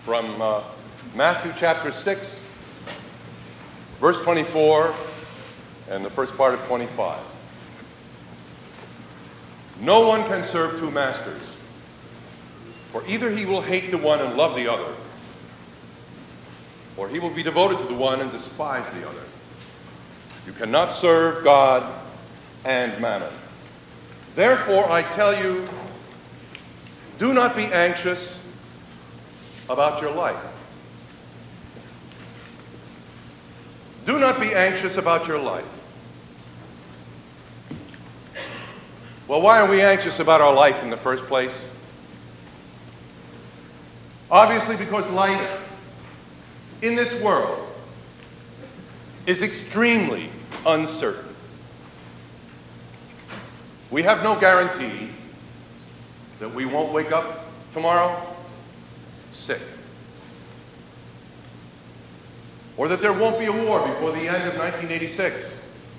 from Matthew chapter 6, verse 24, and the first part of 25. No one can serve two masters, for either he will hate the one and love the other, or he will be devoted to the one and despise the other. You cannot serve God and mammon. Therefore, I tell you, do not be anxious about your life. Do not be anxious about your life. Well, why are we anxious about our life in the first place? Obviously, because life in this world is extremely uncertain. We have no guarantee that we won't wake up tomorrow sick, or that there won't be a war before the end of 1986,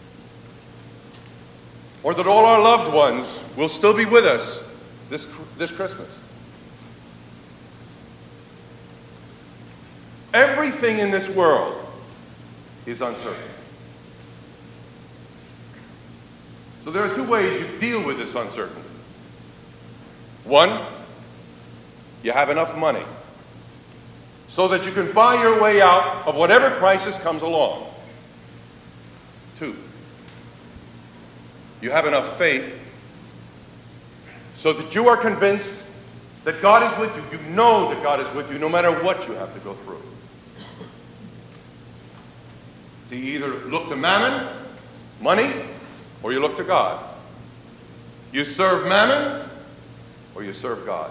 or that all our loved ones will still be with us this Christmas. Everything in this world is uncertain. So there are two ways you deal with this uncertainty. One, you have enough money so that you can buy your way out of whatever crisis comes along. Two, you have enough faith so that you are convinced that God is with you. You know that God is with you no matter what you have to go through. So you either look to mammon, money, or you look to God. You serve mammon, or you serve God.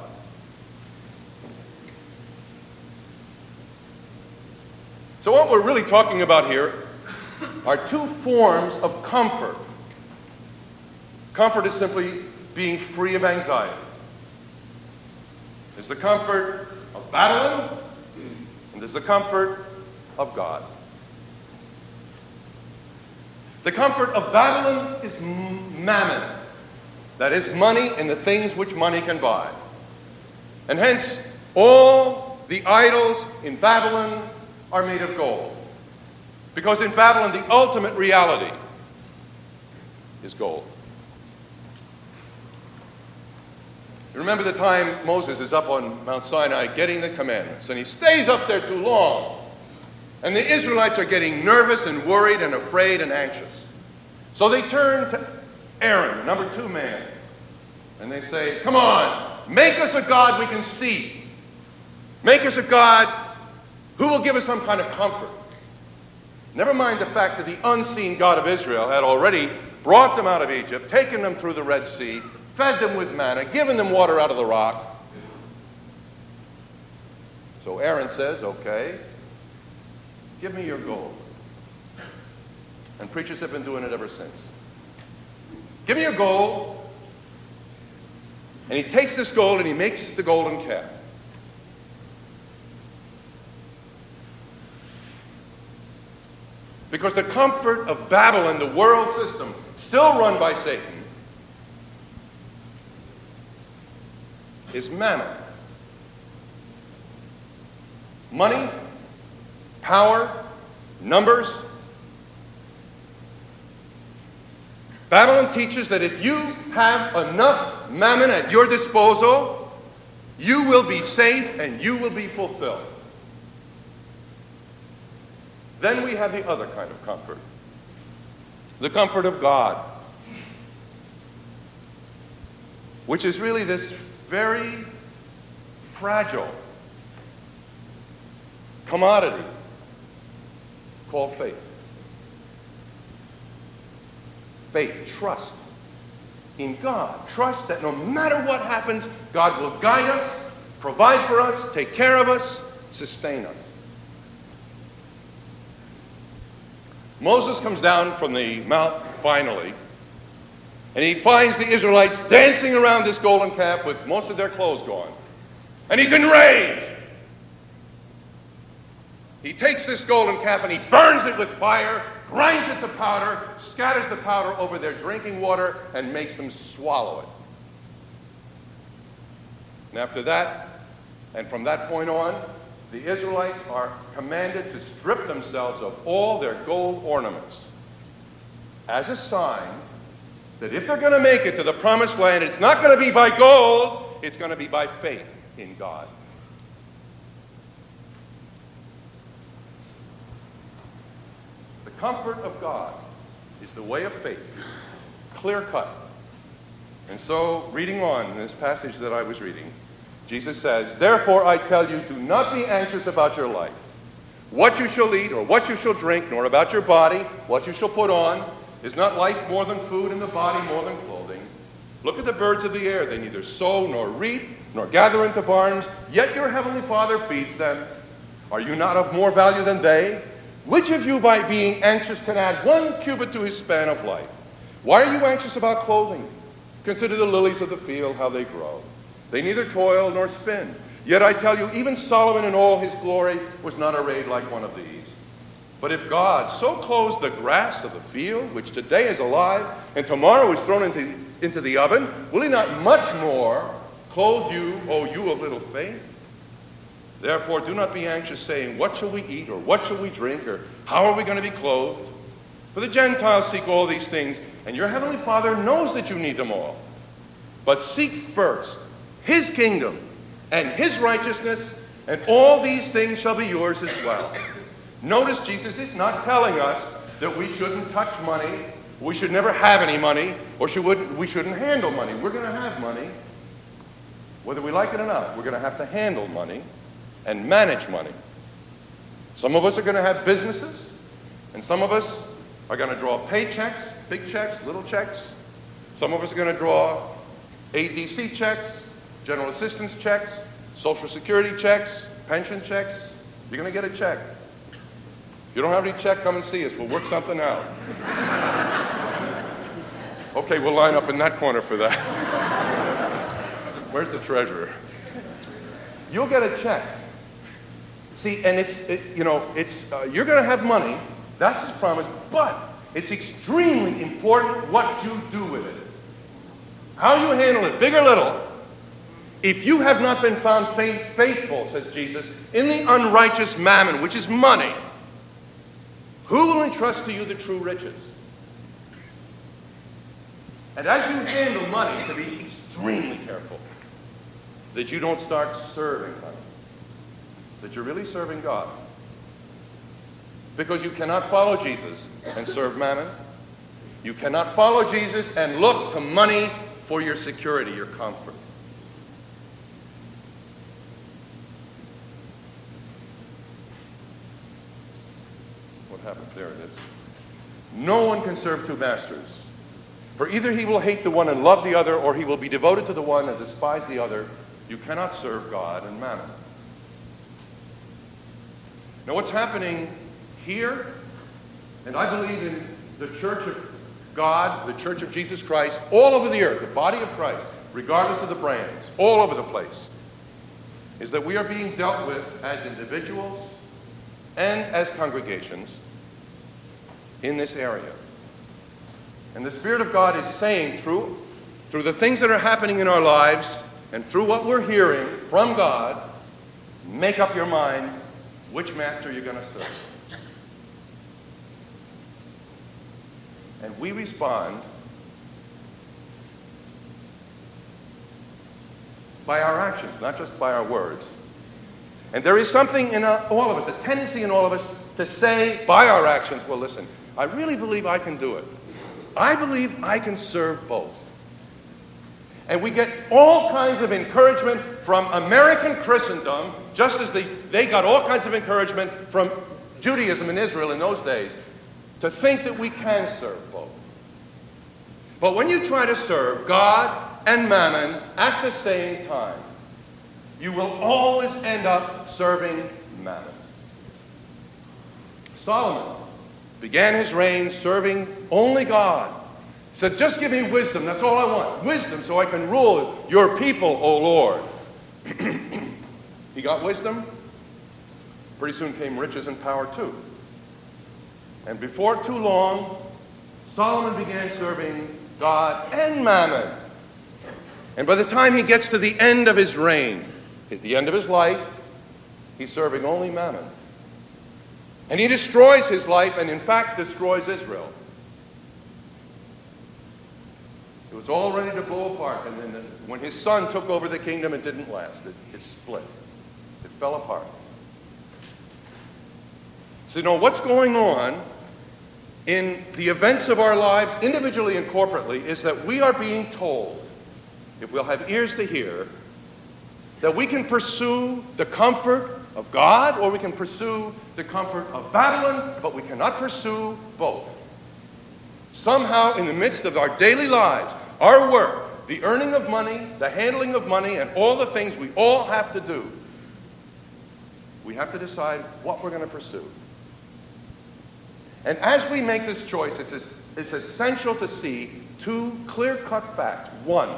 So what we're really talking about here are two forms of comfort. Comfort is simply being free of anxiety. There's the comfort of Babylon, and there's the comfort of God. The comfort of Babylon is mammon. That is money and the things which money can buy. And hence, all the idols in Babylon are made of gold. Because in Babylon, the ultimate reality is gold. You remember the time Moses is up on Mount Sinai getting the commandments, and he stays up there too long. And the Israelites are getting nervous and worried and afraid and anxious. So they turn to Aaron, the number 2 man, and they say, come on, make us a God we can see. Make us a God who will give us some kind of comfort. Never mind the fact that the unseen God of Israel had already brought them out of Egypt, taken them through the Red Sea, fed them with manna, given them water out of the rock. So Aaron says, okay, give me your gold. And preachers have been doing it ever since. Give me your gold. And he takes this gold and he makes the golden calf. Because the comfort of Babylon, the world system, still run by Satan, is mammon. Money, power, numbers. Babylon teaches that if you have enough mammon at your disposal, you will be safe and you will be fulfilled. Then we have the other kind of comfort, the comfort of God, which is really this very fragile commodity called faith. Faith, trust in God. Trust that no matter what happens, God will guide us, provide for us, take care of us, sustain us. Moses comes down from the mount finally, and he finds the Israelites dancing around this golden calf with most of their clothes gone. And he's enraged. He takes this golden calf and he burns it with fire, grinds it to powder, scatters the powder over their drinking water, and makes them swallow it. And after that, and from that point on, the Israelites are commanded to strip themselves of all their gold ornaments as a sign that if they're going to make it to the promised land, it's not going to be by gold, it's going to be by faith in God. The comfort of God is the way of faith, clear cut. And so, reading on in this passage that I was reading, Jesus says, "Therefore I tell you, do not be anxious about your life, what you shall eat or what you shall drink, nor about your body, what you shall put on. Is not life more than food, and the body more than clothing? Look at the birds of the air. They neither sow nor reap, nor gather into barns, yet your heavenly Father feeds them. Are you not of more value than they? Which of you, by being anxious, can add 1 cubit to his span of life? Why are you anxious about clothing? Consider the lilies of the field, how they grow. They neither toil nor spin. Yet I tell you, even Solomon in all his glory was not arrayed like one of these. But if God so clothes the grass of the field, which today is alive and tomorrow is thrown into the oven, will he not much more clothe you, O you of little faith? Therefore do not be anxious, saying, what shall we eat, or what shall we drink, or how are we going to be clothed? For the Gentiles seek all these things, and your heavenly Father knows that you need them all. But seek first his kingdom and his righteousness, and all these things shall be yours as well." Notice Jesus is not telling us that we shouldn't touch money, we should never have any money, or we shouldn't handle money. We're going to have money. Whether we like it or not, we're going to have to handle money and manage money. Some of us are going to have businesses, and some of us are going to draw paychecks, big checks, little checks. Some of us are going to draw ADC checks, general assistance checks, Social Security checks, pension checks. You're going to get a check. If you don't have any check, come and see us. We'll work something out. Okay, we'll line up in that corner for that. Where's the treasurer? You'll get a check. See, and you're going to have money. That's his promise. But it's extremely important what you do with it. How you handle it, big or little. If you have not been found faithful, says Jesus, in the unrighteous mammon, which is money, who will entrust to you the true riches? And as you handle money, to be extremely careful that you don't start serving money, that you're really serving God. Because you cannot follow Jesus and serve mammon. You cannot follow Jesus and look to money for your security, your comfort. What happened? There it is. No one can serve two masters. For either he will hate the one and love the other, or he will be devoted to the one and despise the other. You cannot serve God and mammon. Now what's happening here, and I believe in the Church of God, the Church of Jesus Christ, all over the earth, the body of Christ, regardless of the brands, all over the place, is that we are being dealt with as individuals and as congregations in this area. And the Spirit of God is saying through the things that are happening in our lives and through what we're hearing from God, make up your mind which master you're going to serve. And we respond by our actions, not just by our words. And there is something in all of us, a tendency in all of us to say by our actions, well, listen, I really believe I can do it. I believe I can serve both. And we get all kinds of encouragement from American Christendom, just as they got all kinds of encouragement from Judaism in Israel in those days, to think that we can serve both. But when you try to serve God and mammon at the same time, you will always end up serving mammon. Solomon began his reign serving only God. He said, just give me wisdom, that's all I want. Wisdom so I can rule your people, O Lord. He got wisdom. Pretty soon came riches and power too. And before too long, Solomon began serving God and mammon. And by the time he gets to the end of his reign, at the end of his life, He's serving only mammon. And he destroys his life and, in fact, destroys Israel. It was all ready to blow apart. And then when his son took over the kingdom, it didn't last. It split. It fell apart. So, what's going on in the events of our lives, individually and corporately, is that we are being told, if we'll have ears to hear, that we can pursue the comfort of God or we can pursue the comfort of Babylon, but we cannot pursue both. Somehow, in the midst of our daily lives, our work, the earning of money, the handling of money, and all the things we all have to do, we have to decide what we're going to pursue. And as we make this choice, it's essential to see two clear-cut facts. One,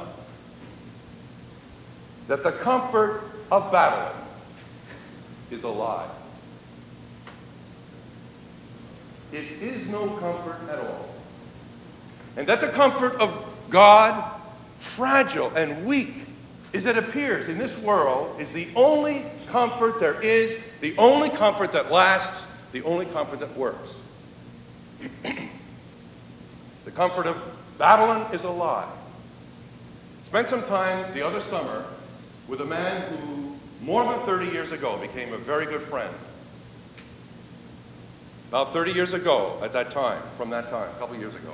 that the comfort of Babylon is a lie. It is no comfort at all. And that the comfort of God, fragile and weak, as it appears in this world, is the only comfort there is, the only comfort that lasts, the only comfort that works. The comfort of Babylon is a lie. Spent some time the other summer with a man who, more than 30 years ago, became a very good friend. About 30 years ago, at that time, from that time, a couple years ago.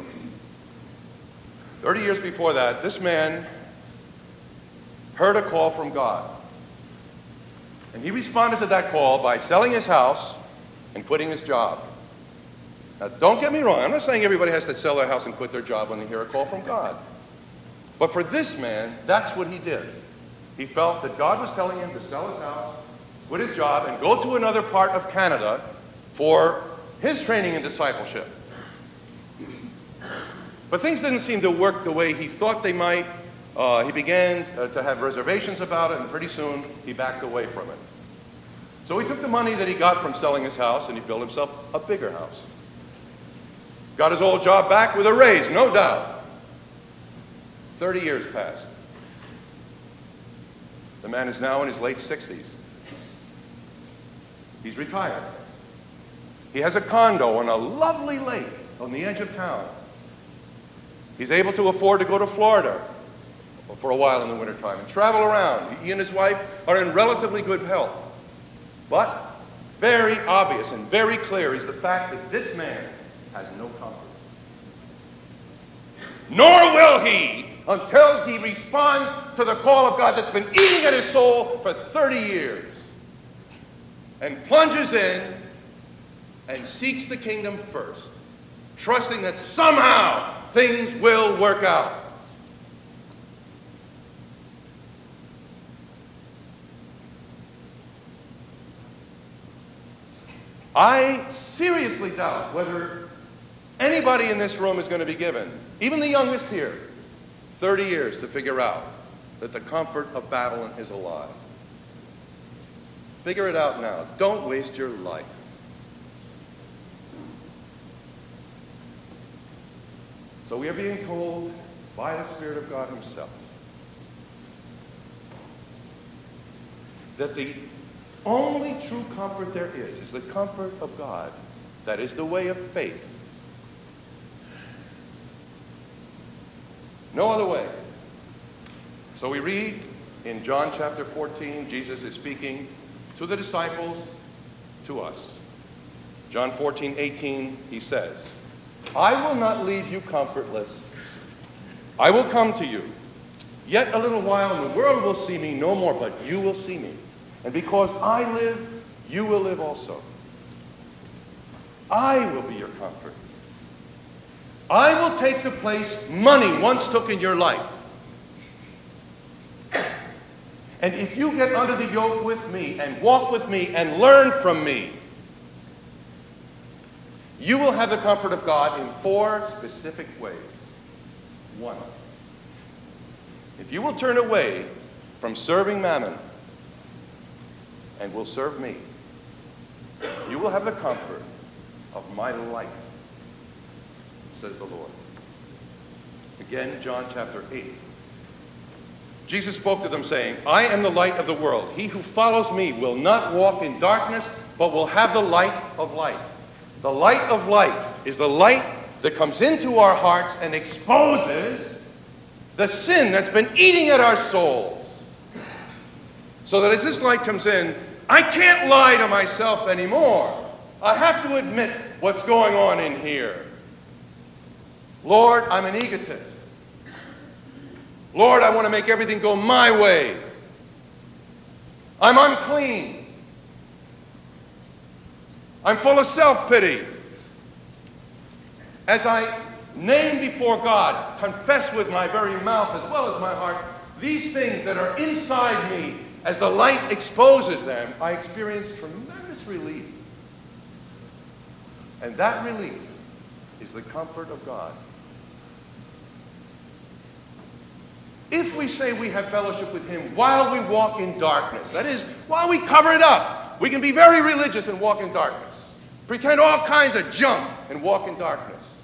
30 years before that, this man heard a call from God. And he responded to that call by selling his house and quitting his job. Now, don't get me wrong. I'm not saying everybody has to sell their house and quit their job when they hear a call from God. But for this man, that's what he did. He felt that God was telling him to sell his house, quit his job, and go to another part of Canada for his training and discipleship. But things didn't seem to work the way he thought they might. He began to have reservations about it, and pretty soon he backed away from it. So he took the money that he got from selling his house and he built himself a bigger house. Got his old job back with a raise, no doubt. 30 years passed. The man is now in his late 60s. He's retired. He has a condo on a lovely lake on the edge of town. He's able to afford to go to Florida for a while in the wintertime and travel around. He and his wife are in relatively good health. But very obvious and very clear is the fact that this man has no comfort. Nor will he until he responds to the call of God that's been eating at his soul for 30 years and plunges in and seeks the kingdom first, trusting that somehow things will work out. I seriously doubt whether anybody in this room is going to be given, even the youngest here, 30 years to figure out that the comfort of Babylon is a lie. Figure it out now. Don't waste your life. So we are being told by the Spirit of God himself that the only true comfort there is the comfort of God. That is the way of faith. No other way. So we read in John chapter 14, Jesus is speaking to the disciples, to us. John 14:18, he says, I will not leave you comfortless. I will come to you. Yet a little while, and the world will see me no more, but you will see me. And because I live, you will live also. I will be your comfort. I will take the place money once took in your life. And if you get under the yoke with me and walk with me and learn from me, you will have the comfort of God in 4 specific ways. 1, if you will turn away from serving mammon and will serve me, you will have the comfort of my life, says the Lord. Again, John chapter 8. Jesus spoke to them saying, I am the light of the world. He who follows me will not walk in darkness, but will have the light of life. The light of life is the light that comes into our hearts and exposes the sin that's been eating at our souls. So that as this light comes in, I can't lie to myself anymore. I have to admit what's going on in here. Lord, I'm an egotist. Lord, I want to make everything go my way. I'm unclean. I'm full of self-pity. As I name before God, confess with my very mouth as well as my heart, these things that are inside me, as the light exposes them, I experience tremendous relief. And that relief is the comfort of God. If we say we have fellowship with him while we walk in darkness, that is, while we cover it up, we can be very religious and walk in darkness. Pretend all kinds of junk and walk in darkness.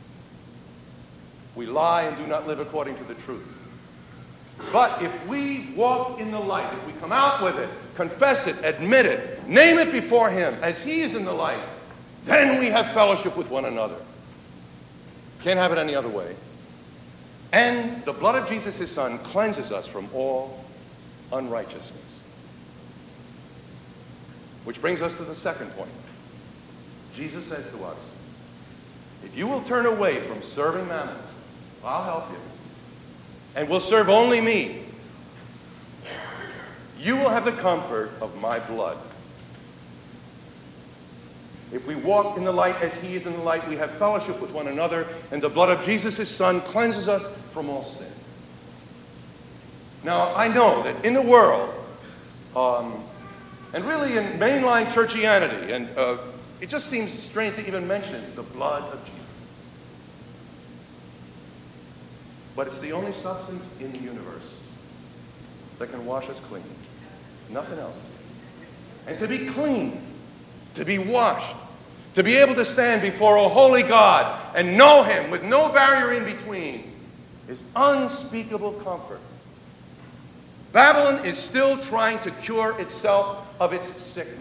We lie and do not live according to the truth. But if we walk in the light, if we come out with it, confess it, admit it, name it before him as he is in the light, then we have fellowship with one another. Can't have it any other way. And the blood of Jesus, his son, cleanses us from all unrighteousness. Which brings us to the second point. Jesus says to us, if you will turn away from serving mammon, I'll help you, and will serve only me, you will have the comfort of my blood. If we walk in the light as he is in the light, we have fellowship with one another, and the blood of Jesus, his son, cleanses us from all sin. Now, I know that in the world, and really in mainline churchianity, and it just seems strange to even mention the blood of Jesus. But it's the only substance in the universe that can wash us clean. Nothing else. And to be clean, to be washed, to be able to stand before a holy God and know him with no barrier in between is unspeakable comfort. Babylon is still trying to cure itself of its sickness.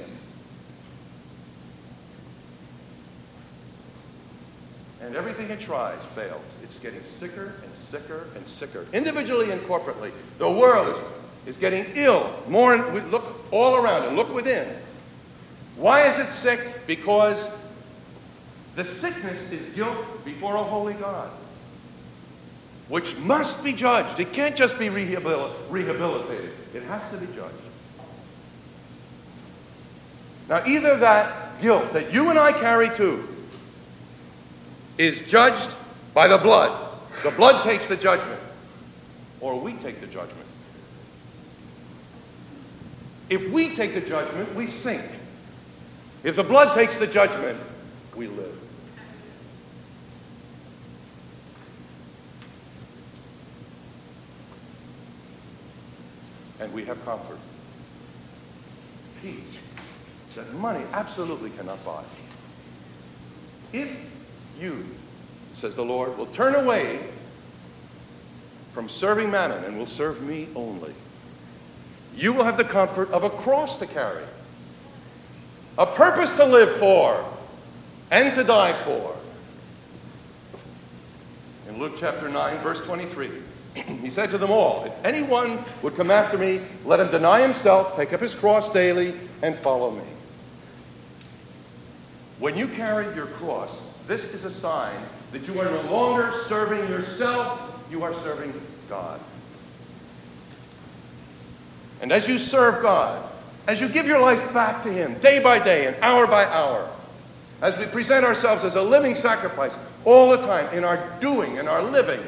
And everything it tries fails. It's getting sicker and sicker and sicker. Individually and corporately, the world is getting ill. More, and look all around and look within. Why is it sick? Because the sickness is guilt before a holy God, which must be judged. It can't just be rehabilitated. It has to be judged. Now, either that guilt that you and I carry too is judged by the blood. The blood takes the judgment, or we take the judgment. If we take the judgment, we sink. If the blood takes the judgment, we live. And we have comfort. Peace that money absolutely cannot buy. If you, says the Lord, will turn away from serving mammon and will serve me only, you will have the comfort of a cross to carry, a purpose to live for, and to die for. In Luke chapter 9, verse 23, he said to them all, if anyone would come after me, let him deny himself, take up his cross daily, and follow me. When you carry your cross, this is a sign that you are no longer serving yourself, you are serving God. And as you serve God, as you give your life back to him day by day and hour by hour, as we present ourselves as a living sacrifice all the time in our doing and our living,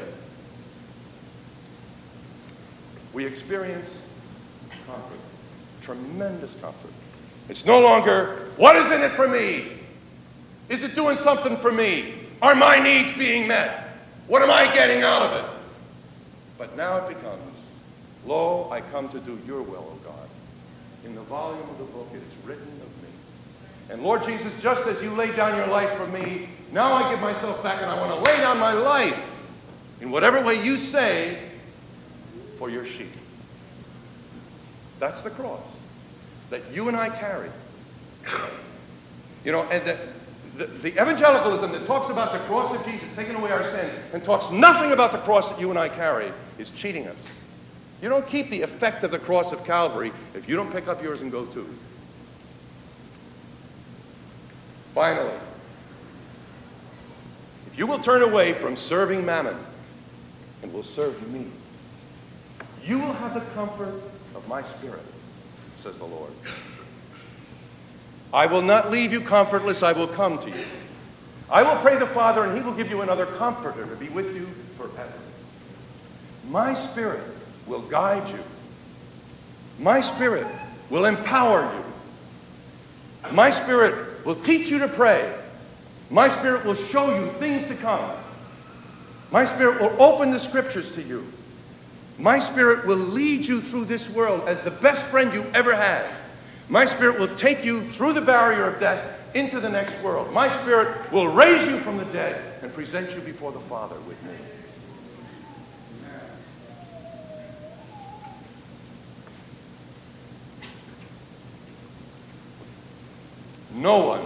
we experience comfort, tremendous comfort. It's no longer, what is in it for me? Is it doing something for me? Are my needs being met? What am I getting out of it? But now it becomes, lo, I come to do your will, O God. In the volume of the book it is written of me. And Lord Jesus, just as you laid down your life for me, now I give myself back and I want to lay down my life in whatever way you say for your sheep. That's the cross that you and I carry. You know, and the evangelicalism that talks about the cross of Jesus taking away our sin and talks nothing about the cross that you and I carry is cheating us. You don't keep the effect of the cross of Calvary if you don't pick up yours and go too. Finally, if you will turn away from serving mammon and will serve me, you will have the comfort of my spirit, says the Lord. I will not leave you comfortless, I will come to you. I will pray the Father, and he will give you another comforter to be with you forever. My spirit will guide you. My spirit will empower you. My spirit will teach you to pray. My spirit will show you things to come. My spirit will open the scriptures to you. My spirit will lead you through this world as the best friend you ever had. My spirit will take you through the barrier of death into the next world. My spirit will raise you from the dead and present you before the Father with me. No one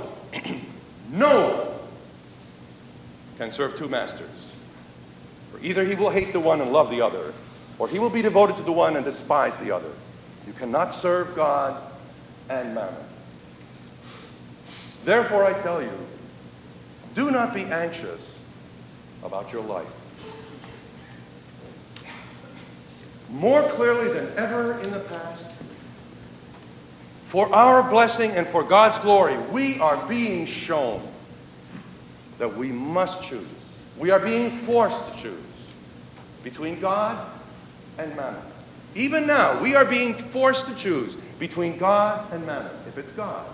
can serve two masters. For either he will hate the one and love the other, or he will be devoted to the one and despise the other. You cannot serve God and mammon. Therefore, I tell you, do not be anxious about your life. More clearly than ever in the past, for our blessing and for God's glory, we are being shown that we must choose. We are being forced to choose between God and mammon. Even now, we are being forced to choose between God and mammon. If it's God,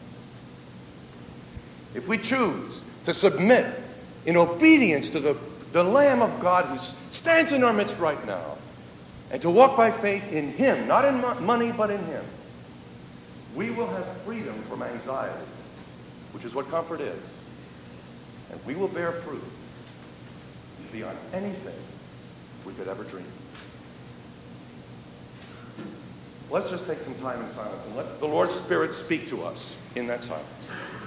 if we choose to submit in obedience to the Lamb of God who stands in our midst right now, and to walk by faith in him, not in money, but in him, we will have freedom from anxiety, which is what comfort is. And we will bear fruit beyond anything we could ever dream. Let's just take some time in silence and let the Lord's Spirit speak to us in that silence.